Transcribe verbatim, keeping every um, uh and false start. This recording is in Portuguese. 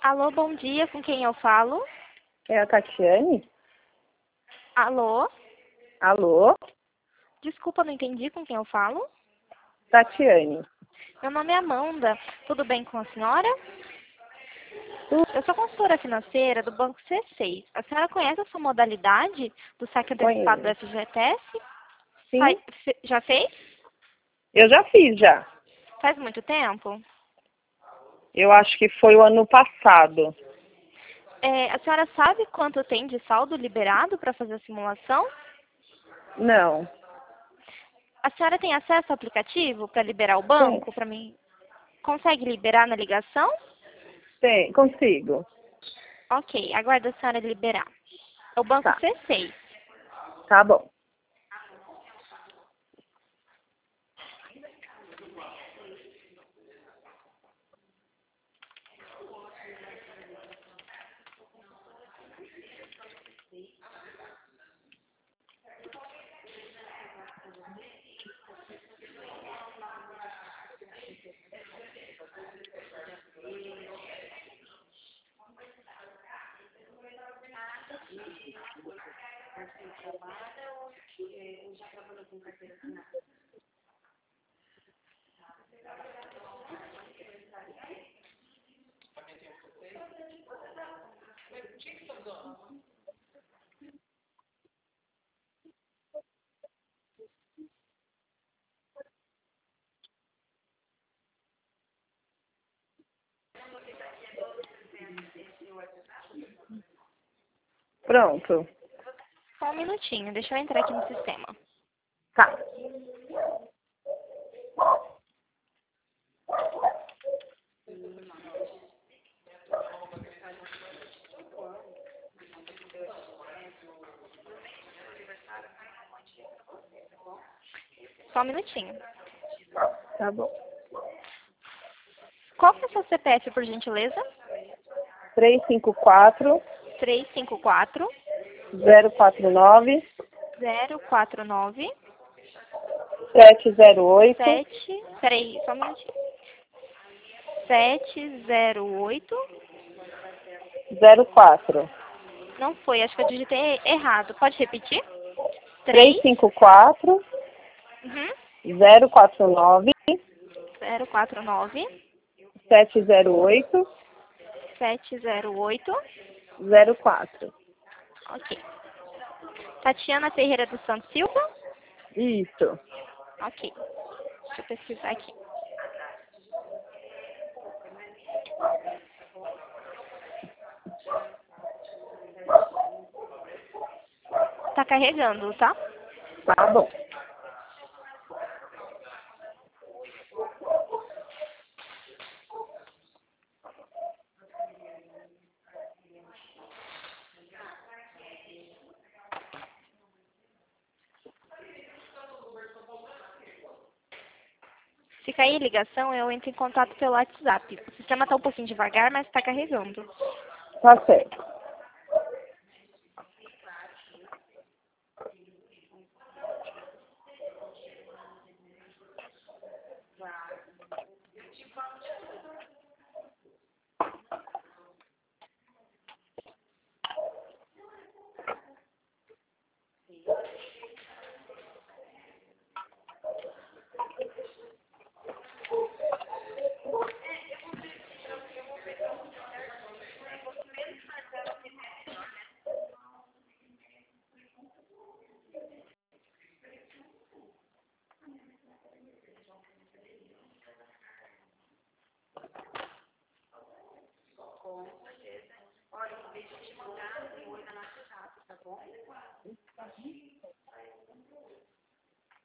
Alô, bom dia, com quem eu falo? É a Tatiane? Alô? Alô? Desculpa, não entendi com quem eu falo. Tatiane. Meu nome é Amanda. Tudo bem com a senhora? Tu Eu sou consultora financeira do Banco C seis. A senhora conhece essa modalidade do saque antecipado do conhece? F G T S? Sim, Fa- fe- Já fez? eu já fiz já. Faz muito tempo? Eu acho que foi o ano passado. É, a senhora sabe quanto tem de saldo liberado para fazer a simulação? Não. A senhora tem acesso ao aplicativo para liberar o Tem, banco? Para mim, consegue liberar na ligação? tem, consigo. Ok, aguardo a senhora liberar. É o Banco Tá, C seis. tá bom. Pronto. Só um minutinho, deixa eu entrar aqui no sistema. Tá. Só um minutinho. Tá bom. Qual que é o seu C P F, por gentileza? três cinco quatro, três cinco quatro, zero quatro nove, zero quatro nove, sete zero oito, sete... Peraí, só um minutinho. sete zero oito. zero quatro. Não foi, acho que eu digitei errado. Pode repetir? três três. cinco quatro, Uhum. zero quatro nove, zero quatro nove, sete zero oito, sete zero oito. zero quatro. Ok. Tatiana Ferreira dos Santos Silva? Isso. Ok. Deixa eu pesquisar aqui. Tá carregando, tá? Tá bom. Se cair ligação, eu entro em contato pelo WhatsApp. O sistema tá um pouquinho devagar, mas tá carregando. Tá certo.